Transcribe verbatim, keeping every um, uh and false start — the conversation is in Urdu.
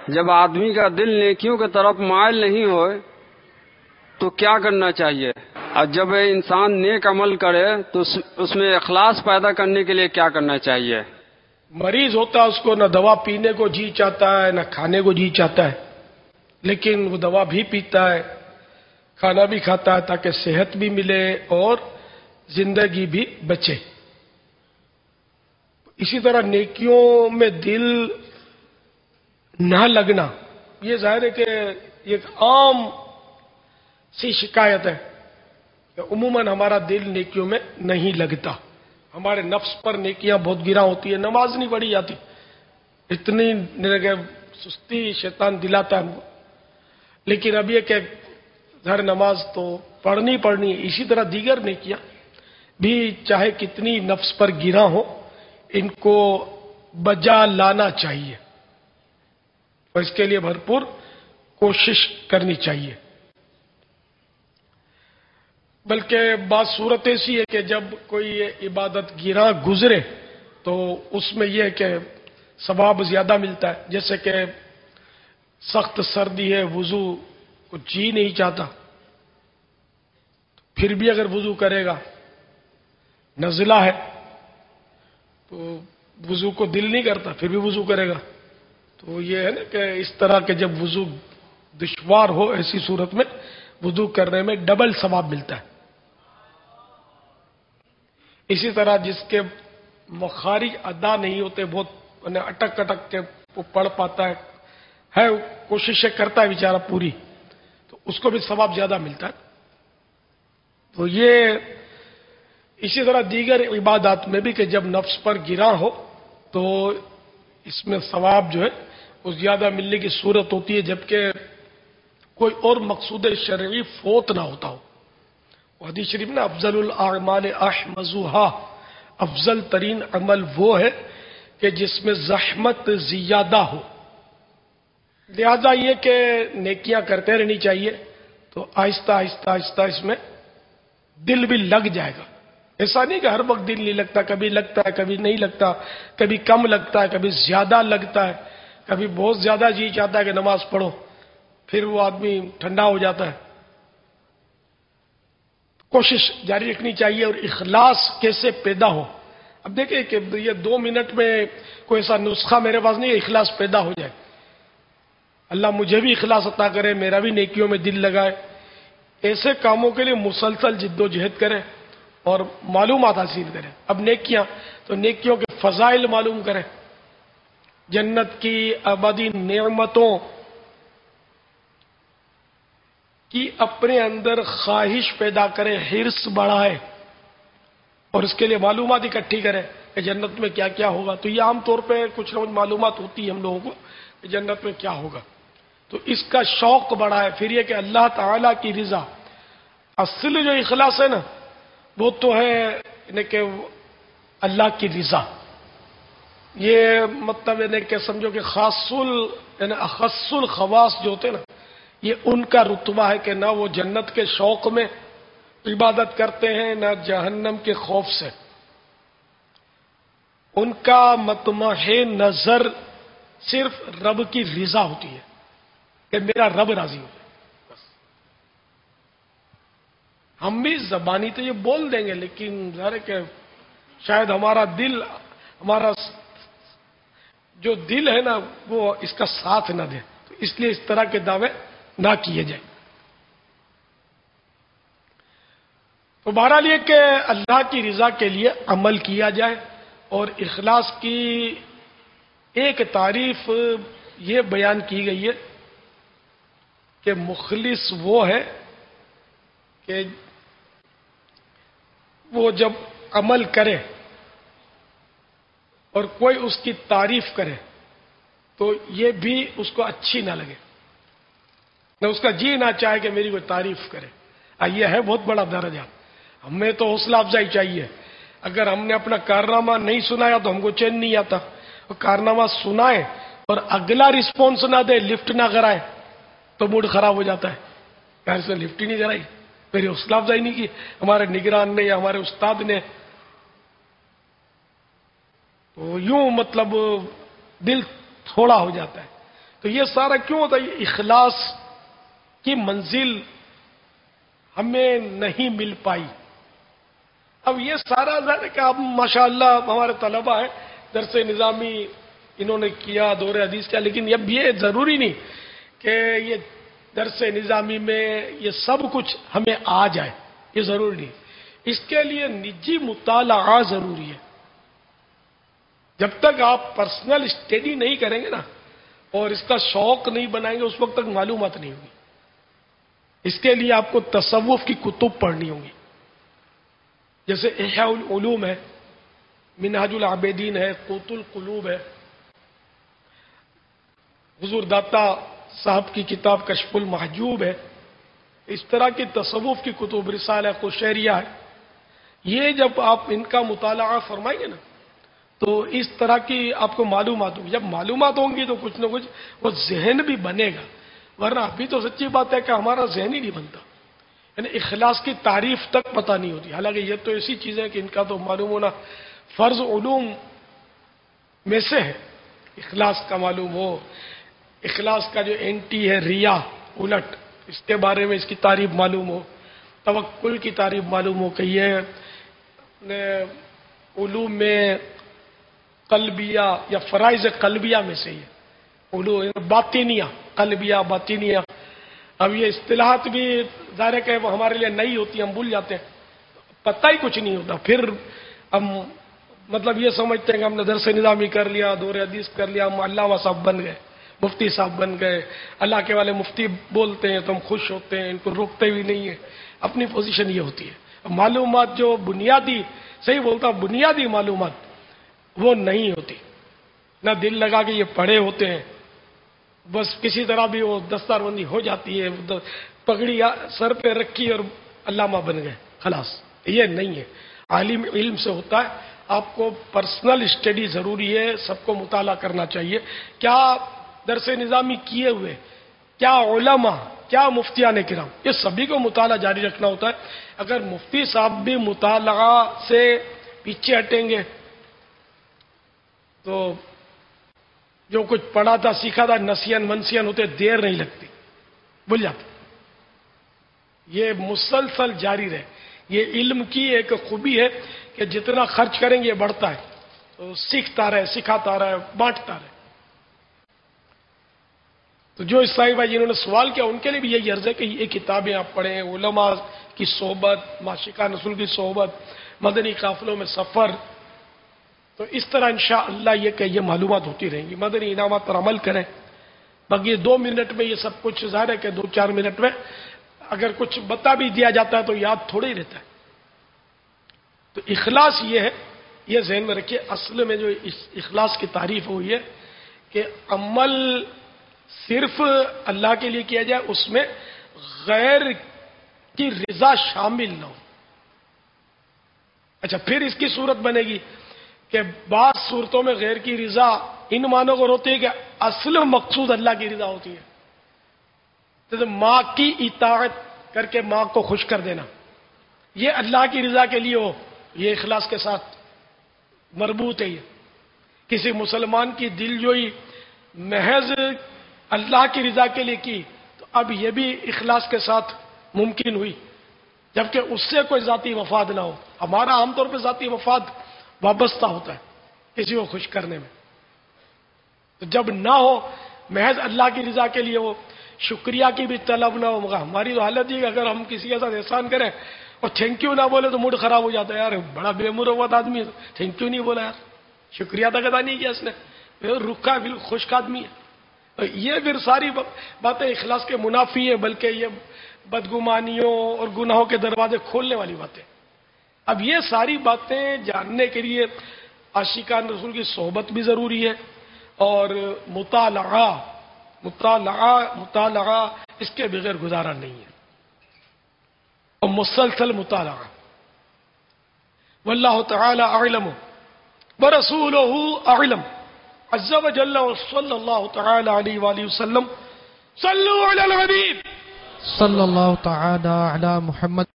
جب آدمی کا دل نیکیوں کی طرف مائل نہیں ہوئے تو کیا کرنا چاہیے؟ اور جب انسان نیک عمل کرے تو اس میں اخلاص پیدا کرنے کے لیے کیا کرنا چاہیے؟ مریض ہوتا ہے، اس کو نہ دوا پینے کو جی چاہتا ہے نہ کھانے کو جی چاہتا ہے، لیکن وہ دوا بھی پیتا ہے، کھانا بھی کھاتا ہے تاکہ صحت بھی ملے اور زندگی بھی بچے۔ اسی طرح نیکیوں میں دل نہ لگنا، یہ ظاہر ہے کہ ایک عام سی شکایت ہے کہ عموماً ہمارا دل نیکیوں میں نہیں لگتا، ہمارے نفس پر نیکیاں بہت گراں ہوتی ہے، نماز نہیں پڑھی جاتی، اتنی سستی شیطان دلاتا ہے ہم کو۔ لیکن اب یہ کہ ہر نماز تو پڑھنی پڑھنی ہے، اسی طرح دیگر نیکیاں بھی چاہے کتنی نفس پر گراں ہو، ان کو بجا لانا چاہیے اور اس کے لیے بھرپور کوشش کرنی چاہیے۔ بلکہ بعض صورت ایسی ہے کہ جب کوئی عبادت گراں گزرے تو اس میں یہ ہے کہ ثواب زیادہ ملتا ہے، جیسے کہ سخت سردی ہے، وضو کو جی نہیں چاہتا، پھر بھی اگر وضو کرے گا، نزلہ ہے تو وضو کو دل نہیں کرتا پھر بھی وضو کرے گا، تو یہ ہے نا کہ اس طرح کے جب وضو دشوار ہو ایسی صورت میں وضو کرنے میں ڈبل ثواب ملتا ہے۔ اسی طرح جس کے مخارج ادا نہیں ہوتے، بہت اٹک اٹک کے وہ پڑھ پاتا ہے ہے کوششیں کرتا ہے بیچارہ پوری، تو اس کو بھی ثواب زیادہ ملتا ہے۔ تو یہ اسی طرح دیگر عبادات میں بھی کہ جب نفس پر گراں ہو تو اس میں ثواب جو ہے وہ زیادہ ملنے کی صورت ہوتی ہے، جبکہ کوئی اور مقصود شرعی فوت نہ ہوتا ہو۔ حدیث شریف میں افضل الاعمال احمزها، افضل ترین عمل وہ ہے کہ جس میں زحمت زیادہ ہو۔ لہذا یہ کہ نیکیاں کرتے رہنی چاہیے، تو آہستہ آہستہ آہستہ اس میں دل بھی لگ جائے گا۔ ایسا نہیں کہ ہر وقت دل نہیں لگتا، کبھی لگتا ہے کبھی نہیں لگتا، کبھی کم لگتا ہے کبھی زیادہ لگتا ہے، کبھی بہت زیادہ جی چاہتا ہے کہ نماز پڑھو، پھر وہ آدمی ٹھنڈا ہو جاتا ہے۔ کوشش جاری رکھنی چاہیے۔ اور اخلاص کیسے پیدا ہو؟ اب دیکھیں کہ یہ دو منٹ میں کوئی ایسا نسخہ میرے پاس نہیں ہے اخلاص پیدا ہو جائے۔ اللہ مجھے بھی اخلاص عطا کرے، میرا بھی نیکیوں میں دل لگائے، ایسے کاموں کے لیے مسلسل جد و جہد کریں اور معلومات حاصل کریں۔ اب نیکیاں تو نیکیوں کے فضائل معلوم کریں، جنت کی ابدی نعمتوں کی اپنے اندر خواہش پیدا کرے، حرص بڑھائے، اور اس کے لیے معلومات اکٹھی کرے کہ جنت میں کیا کیا ہوگا۔ تو یہ عام طور پہ کچھ نہ کچھ معلومات ہوتی ہے ہم لوگوں کو کہ جنت میں کیا ہوگا، تو اس کا شوق بڑھائے۔ پھر یہ کہ اللہ تعالی کی رضا، اصل جو اخلاص ہے نا وہ تو ہے یعنی کہ اللہ کی رضا۔ یہ مطلب یعنی کہ سمجھو کہ خاص ال یعنی اخص الخواص جو ہوتے ہیں نا، یہ ان کا رتبہ ہے کہ نہ وہ جنت کے شوق میں عبادت کرتے ہیں نہ جہنم کے خوف سے۔ ان کا مطمح نظر صرف رب کی رضا ہوتی ہے کہ میرا رب راضی ہو جائے بس۔ ہم بھی زبانی تو یہ بول دیں گے، لیکن ظاہر ہے کہ شاید ہمارا دل ہمارا جو دل ہے نا وہ اس کا ساتھ نہ دے، تو اس لیے اس طرح کے دعوے نہ کیے جائیں۔ تو بہرحال یہ کہ اللہ کی رضا کے لیے عمل کیا جائے، اور اخلاص کی ایک تعریف یہ بیان کی گئی ہے کہ مخلص وہ ہے کہ وہ جب عمل کرے اور کوئی اس کی تعریف کرے تو یہ بھی اس کو اچھی نہ لگے، نہ اس کا جی نہ چاہے کہ میری کوئی تعریف کرے۔ یہ ہے بہت بڑا درجہ۔ ہمیں تو حوصلہ افزائی چاہیے۔ اگر ہم نے اپنا کارنامہ نہیں سنایا تو ہم کو چین نہیں آتا، اور کارنامہ سنائے اور اگلا رسپانس نہ دے، لفٹ نہ کرائے تو موڈ خراب ہو جاتا ہے، یار سے لفٹ ہی نہیں کرائی، میری حوصلہ افزائی نہیں کی ہمارے نگران نے یا ہمارے استاد نے، تو یوں مطلب دل تھوڑا ہو جاتا ہے۔ تو یہ سارا کیوں ہوتا ہے؟ یہ اخلاص کی منزل ہمیں نہیں مل پائی. اب یہ سارا ظاہر ہے کہ اب ماشاءاللہ ہمارے طلبہ ہیں، درس نظامی انہوں نے کیا، دور حدیث کیا، لیکن اب یہ ضروری نہیں کہ یہ درس نظامی میں یہ سب کچھ ہمیں آ جائے، یہ ضروری نہیں. اس کے لیے نجی مطالعہ ضروری ہے. جب تک آپ پرسنل اسٹڈی نہیں کریں گے نا اور اس کا شوق نہیں بنائیں گے، اس وقت تک معلومات نہیں ہوگی. اس کے لیے آپ کو تصوف کی کتب پڑھنی ہوں گی، جیسے احیاء العلوم ہے، منہاج العابدین ہے، قوت القلوب ہے، حضور داتا صاحب کی کتاب کشف المحجوب ہے. اس طرح کی تصوف کی کتب، رسالہ قشیریہ ہے. یہ جب آپ ان کا مطالعہ فرمائیں گے نا تو اس طرح کی آپ کو معلومات ہوں گی. جب معلومات ہوں گی تو کچھ نہ کچھ وہ ذہن بھی بنے گا، ورنہ ابھی تو سچی بات ہے کہ ہمارا ذہن ہی نہیں بنتا. یعنی اخلاص کی تعریف تک پتہ نہیں ہوتی. حالانکہ یہ تو ایسی چیز ہے کہ ان کا تو معلوم ہونا فرض علوم میں سے ہے. اخلاص کا معلوم ہو، اخلاص کا جو اینٹی ہے ریا، الٹ، اس کے بارے میں اس کی تعریف معلوم ہو، توکل کی تعریف معلوم ہو کہ یہ علوم میں قلبیہ یا فرائض قلبیہ میں سے ہے، علوم باطنیہ، قلبیہ باطنیہ. اب یہ اصطلاحات بھی ظاہر ہے کہ وہ ہمارے لیے نئی ہوتی ہیں، ہم بھول جاتے ہیں، پتہ ہی کچھ نہیں ہوتا. پھر ہم مطلب یہ سمجھتے ہیں کہ ہم نے درس نظامی کر لیا، دور حدیث کر لیا، ہم علامہ صاحب بن گئے، مفتی صاحب بن گئے. اللہ کے والے مفتی بولتے ہیں تو ہم خوش ہوتے ہیں، ان کو روکتے بھی نہیں ہیں. اپنی پوزیشن یہ ہوتی ہے. معلومات جو بنیادی، صحیح بولتا ہوں، بنیادی معلومات وہ نہیں ہوتی. نہ دل لگا کے یہ پڑھے ہوتے ہیں، بس کسی طرح بھی وہ دستار بندی ہو جاتی ہے، پگڑی سر پہ رکھی اور علامہ بن گئے، خلاص. یہ نہیں ہے. عالم علم سے ہوتا ہے. آپ کو پرسنل اسٹڈی ضروری ہے، سب کو مطالعہ کرنا چاہیے. کیا درس نظامی کیے ہوئے، کیا علماء، کیا مفتیان کرام، یہ سبھی کو مطالعہ جاری رکھنا ہوتا ہے. اگر مفتی صاحب بھی مطالعہ سے پیچھے ہٹیں گے تو جو کچھ پڑھا تھا، سیکھا تھا، نسین منسین ہوتے دیر نہیں لگتی، بھول جاتے. یہ مسلسل جاری رہے. یہ علم کی ایک خوبی ہے کہ جتنا خرچ کریں گے یہ بڑھتا ہے، تو سیکھتا رہے، سکھاتا رہے، بانٹتا رہے. تو جو عیسائی بھائی جنہوں نے سوال کیا ان کے لیے بھی یہی عرض ہے کہ یہ کتابیں آپ پڑھیں، علماء کی صحبت، معاشقان رسول کی صحبت، مدنی قافلوں میں سفر. تو اس طرح انشاءاللہ یہ کہ یہ معلومات ہوتی رہیں گی. مدنی انعامات پر عمل کریں. باقی دو منٹ میں یہ سب کچھ ظاہر ہے کہ دو چار منٹ میں اگر کچھ بتا بھی دیا جاتا ہے تو یاد تھوڑے ہی رہتا ہے. تو اخلاص یہ ہے، یہ ذہن میں رکھیے. اصل میں جو اخلاص کی تعریف ہوئی ہے کہ عمل صرف اللہ کے لیے کیا جائے، اس میں غیر کی رضا شامل نہ ہو. اچھا، پھر اس کی صورت بنے گی کہ بعض صورتوں میں غیر کی رضا ان معنوں کو ہوتی ہے کہ اصل مقصود اللہ کی رضا ہوتی ہے. جیسے ماں کی اطاعت کر کے ماں کو خوش کر دینا، یہ اللہ کی رضا کے لیے ہو، یہ اخلاص کے ساتھ مربوط ہے. یہ کسی مسلمان کی دل جوئی محض اللہ کی رضا کے لیے کی تو اب یہ بھی اخلاص کے ساتھ ممکن ہوئی، جبکہ اس سے کوئی ذاتی مفاد نہ ہو. ہمارا عام طور پہ ذاتی مفاد وابستہ ہوتا ہے کسی کو خوش کرنے میں. تو جب نہ ہو، محض اللہ کی رضا کے لیے ہو، شکریہ کی بھی طلب نہ ہو. مگر ہماری تو حالت یہ کہ اگر ہم کسی کے ساتھ احسان کریں اور تھینک یو نہ بولے تو موڈ خراب ہو جاتا ہے. یار بڑا بے مروت آدمی ہے، تھینک یو نہیں بولا، یار شکریہ تک ادا نہیں کیا اس نے، رکھا بالکل خشک آدمی ہے. یہ پھر ساری باتیں اخلاص کے منافی ہیں، بلکہ یہ بدگمانیوں اور گناہوں کے دروازے کھولنے والی باتیں. اب یہ ساری باتیں جاننے کے لیے عاشقان رسول کی صحبت بھی ضروری ہے، اور مطالعہ مطالعہ مطالعہ اس کے بغیر گزارا نہیں ہے، اور مسلسل مطالعہ. واللہ تعالی اعلم ورسولہ اعلم عز وجل صلی اللہ تعالی علیہ وآلہ وسلم. صلوا علی الحبیب صلی اللہ تعالی علی محمد.